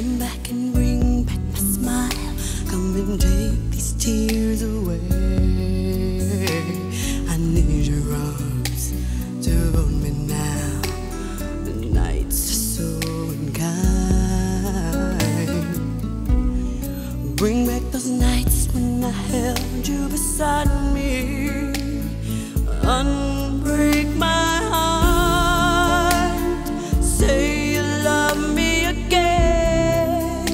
Come back and bring back my smile. Come and take these tears away. I need your arms to hold me now. The nights are so unkind. Bring back those nights when I held you beside me. Unbreak my heart. Say you love me again.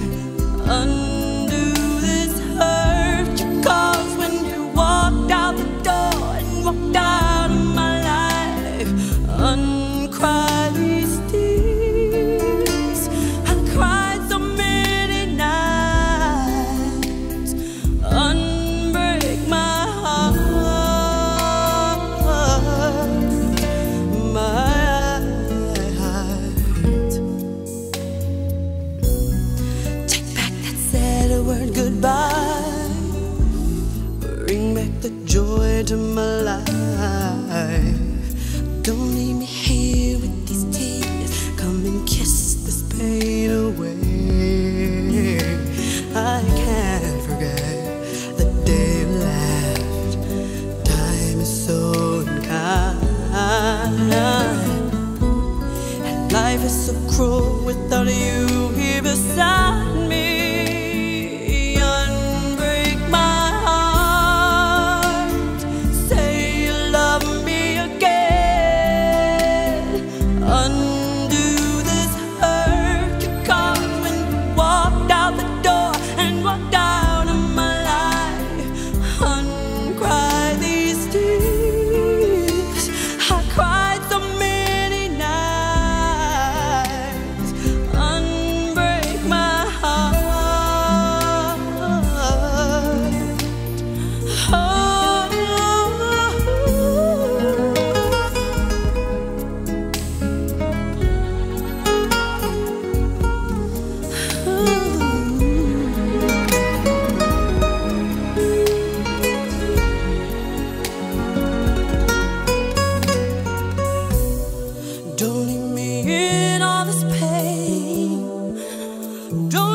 Undo this hurt you caused when you walked out the door and walked out of my life. Uncry these tears. I cried so many nights. Unbreak my heart. Word goodbye. Bring back the joy to my life. Don't leave me here with these tears. Come and kiss this pain away. I can't forget the day you left. Time is so unkind, and life is so cruel without you here beside me. Don't leave me in all this pain. Don't